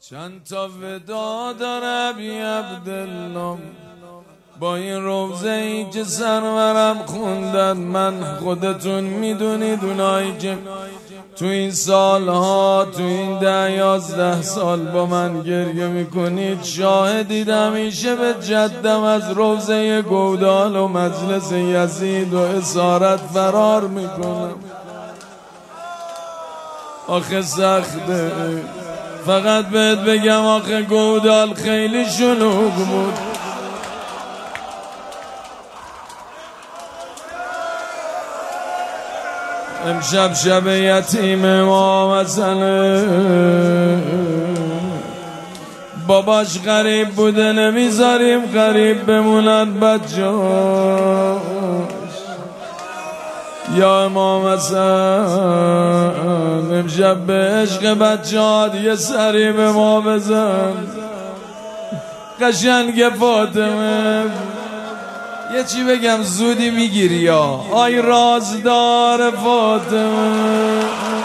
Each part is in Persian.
چند تا ودا داره بی عبدالله با این روزه ای که سرورم خوندن. من خودتون میدونید اونایی که تو این سالها تو این 10-11 سال با من گریه میکنید شاهدید همیشه به جدم از روزه گودال و مجلس یزید و اسارت فرار میکنم. آخه سخته، فقط بهت بگم آخه گودال خیلی شلوغ بود. امشب شب یتیم ما مثلا باباش غریب بوده نمیذاریم غریب بمونن بچه‌اش. یا امام حسن امشب به عشق بچه‌ات یه سری به ما بزن. قشنگ فاطمه یه چی بگم زودی میگیری یا آی رازدار فاطمه.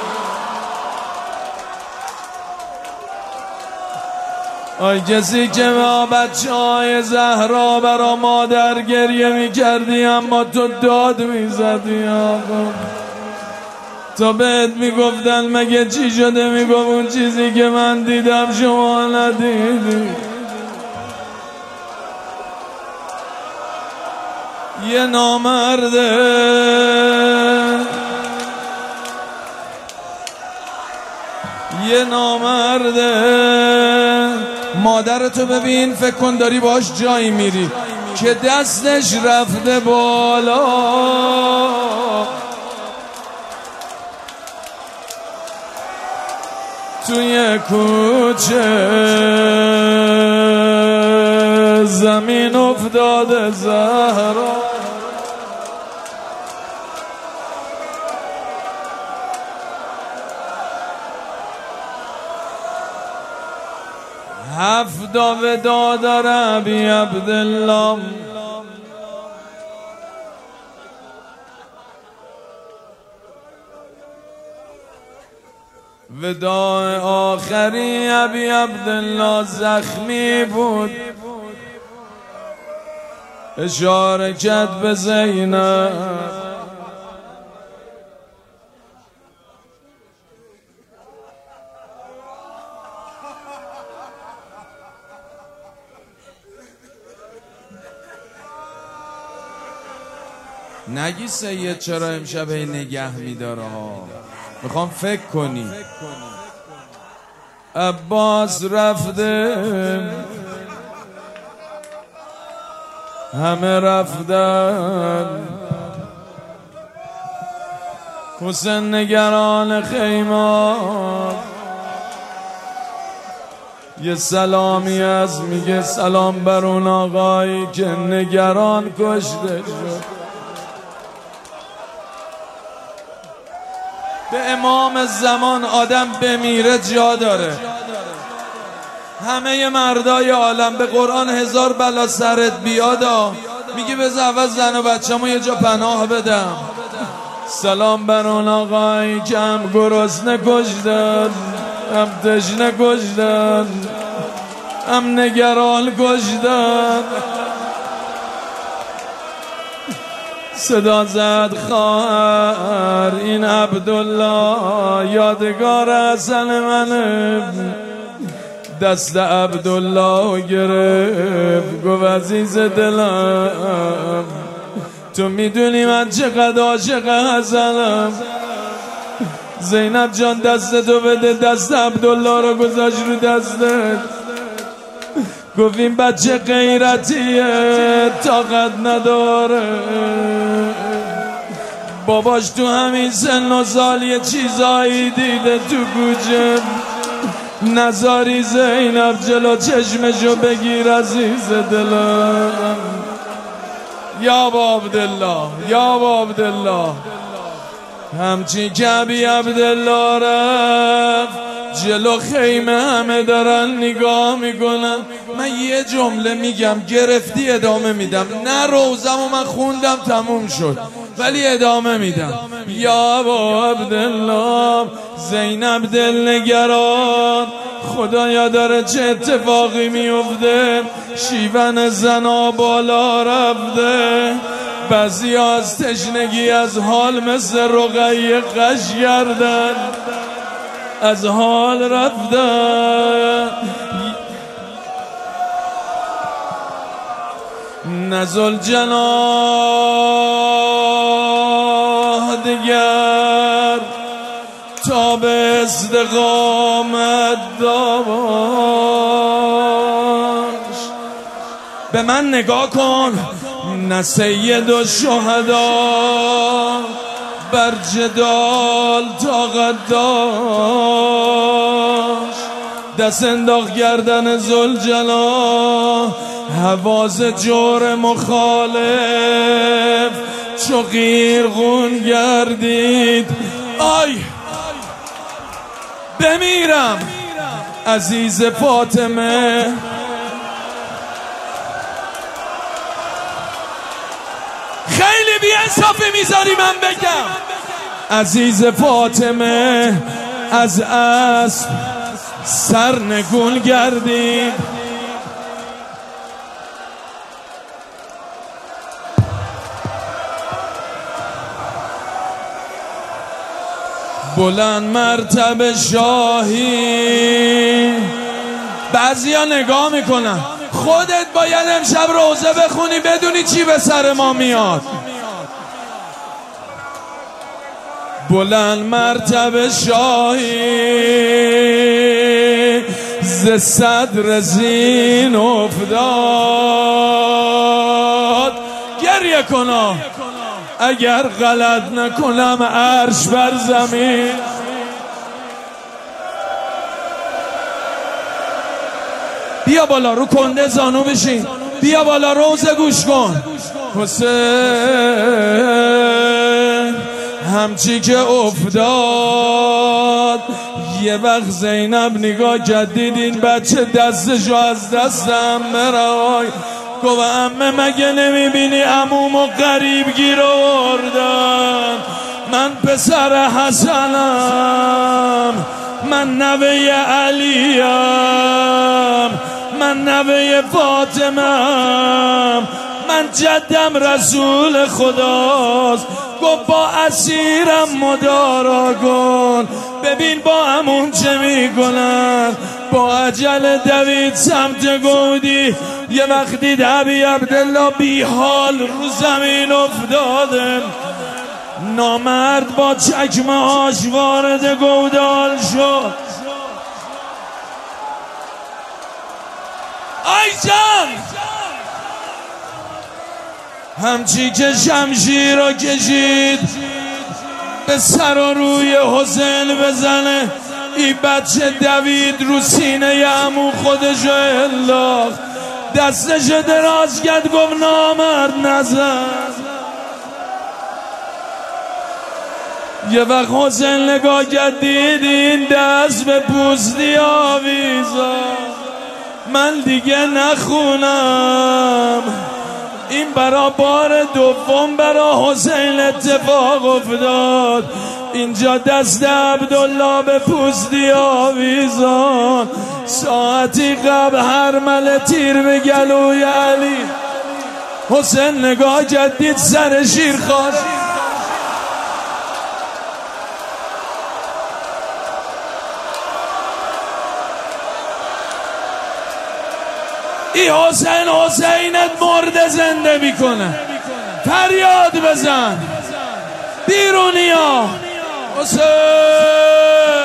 آی کسی که با بچه‌های زهرا برا مادر گریه میکردی اما تو داد میزدی آقا. تا بهت میگفتن مگه چی شده میگفت اون چیزی که من دیدم شما ندیدی. یه نامرده مادرتو ببین فکر کن داری باش جایی میری که دستش رفته بالا. توی کوچه زمین افتاده زهرا. هفتا ودا داره بی عبدالله وداع آخری ابی عبدالله زخمی بود. اشاره کرد به زینب نگی سید چرا امشب نگه میداره ها. میخوام فکر کنی عباس رفته همه رفتن. حسین نگران خیمات یه سلامی از میگه سلام بر اون آقایی که نگران کشته شد. به امام زمان آدم بمیره جا داره. همه مردای عالم به قرآن 1000 بلا سرت بیادا میگی بذار اول زن و بچه‌مو یه جا پناه بدم. سلام بر اون آقایی که هم گرسنه کشتن هم تشنه کشتن هم نگران کشتن. صدا زد خواهر این عبدالله یادگار حسن منه. دست عبدالله گرفت گفت عزیز دلم تو میدونی من چقدر عاشق حسنم. زینب جان دستتو بده. دست عبدالله رو گذاشت رو دستت گفت این بچه غیرتیه طاقت نداره. باباش تو همین سن و سال یه چیزایی دیده تو کوچه. نزاری زینب جلو چشمشو بگیر عزیز دلم. یا با عبدالله یا با عبدالله همچین که ابی عبدالله رفت جلو خیمه همه دارن نگاه میکنن. من یه جمله میگم گرفتی ادامه میدم. نه روزم و من خوندم تموم شد. ولی ادامه میدم. یا ابا عبدالله زینب دلنگران، خدایا داره چه اتفاقی میفته، شیون زنا بالا رفته، بعضی از تشنگی از حال مثل رقیه قش گردن، از حال رفتن. نزل جناح دیگر تا به استقامت داشت. به من نگاه کن، نه سید الشهدا بر جدال طاقت داشت، دست انداخت گردن ذوالجلال، حواس جور مخالف چو قیرغون گردید. آی بمیرم عزیز فاطمه، خیلی بی انصافی میذاری من بگم. عزیز فاطمه از اسب سرنگون گردید، بلند مرتبه شاهی. بعضیا نگاه میکنن خودت باید امشب روزه بخونی بدونی چی به سر ما میاد. بلند مرتبه شاهی ز صدر زین افتاد. گریه کنا اگر غلط نکنم عرش بر زمین. بیا بالا رو کنده زانو بشین، بیا بالا روزه گوش کن. حسین همچی که افتاد، یه وقت زینب نگاه کرد دید این بچه دستشو از دستم برای، گفت عمه مگه نمیبینی عمومو غریب گیر آوردن، من پسر حسنم، من نوه علیم، من نوه فاطمه‌ام، من جدم رسول خداست. گفت با اسیرم مدارا کن، ببین با همون چه میکنن. با عجل دوید سمت گودی، یه وقتی ابی عبدالله بی حال رو زمین افتاده، نامرد با چکمه هاش وارد گودال شد. آی جان همچی که شمشیر را کشید به سر و روی حسین بزنه، این بچه دوید رو سینه عمو خودشو انداخت، دستشو دراز کرد گفت نامرد نزن. یه وقت حسین نگاه کرد دید این دست به پوستی آویزان، من دیگه نخونم. این برا بار دوم برا حسین اتفاق افتاد. اینجا دست عبدالله به پوستی آویزان، ساعتی قبل هرمل تیر به گلوی علی. حسین نگاه کرد دید سر شیر خواست. ای حسین حسینت مرده زنده میکنه، فریاد بزن بیرونیا حسین.